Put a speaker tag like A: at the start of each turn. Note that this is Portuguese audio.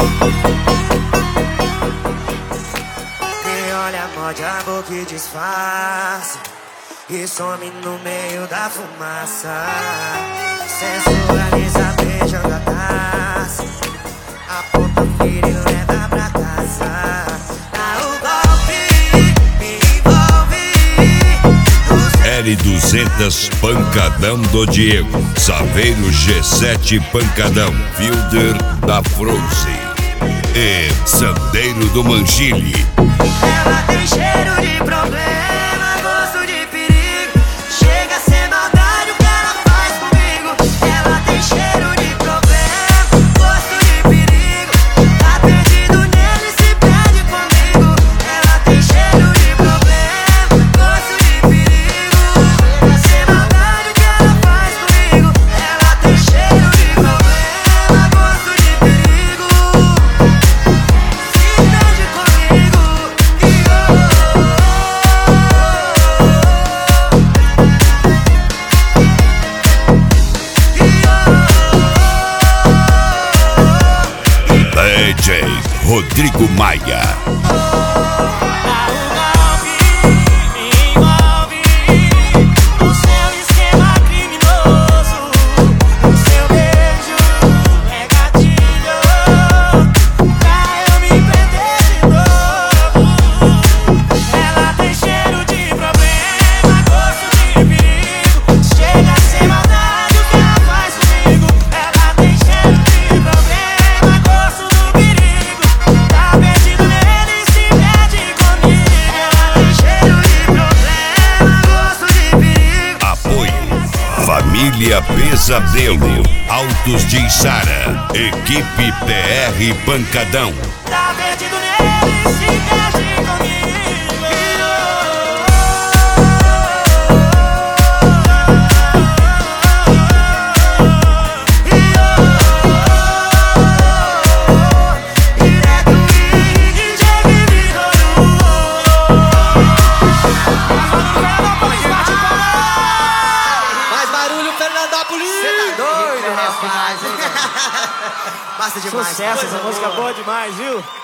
A: Quem olha morde a boca e disfarça e some no meio da fumaça. Sensualiza beijando a taça, aponta a filha e leva pra casa. Dá o golpe, me envolve.
B: L200 Pancadão do Diego, Saveiro G7 Pancadão, Fielder da Frozen e Sandeiro do Mangile.
A: Ela tem cheiro de problema, gosto de perigo. Chega a ser maldade o que ela faz comigo. Ela tem cheiro de problema, gosto de perigo. Tá perdido nele, se perde comigo. Ela tem cheiro de problema, gosto de perigo. Chega a ser maldade o que ela faz comigo. Ela tem cheiro de problema, gosto de perigo. Se perde comigo.
B: DJ Rodrigo Maia. Família Pesadelo, Autos de Içara, Equipe PR Pancadão.
A: Tá perdido nele, se perde comigo. Cê tá doido, rapaz. Basta demais.
C: Sucesso, essa música é boa demais, viu?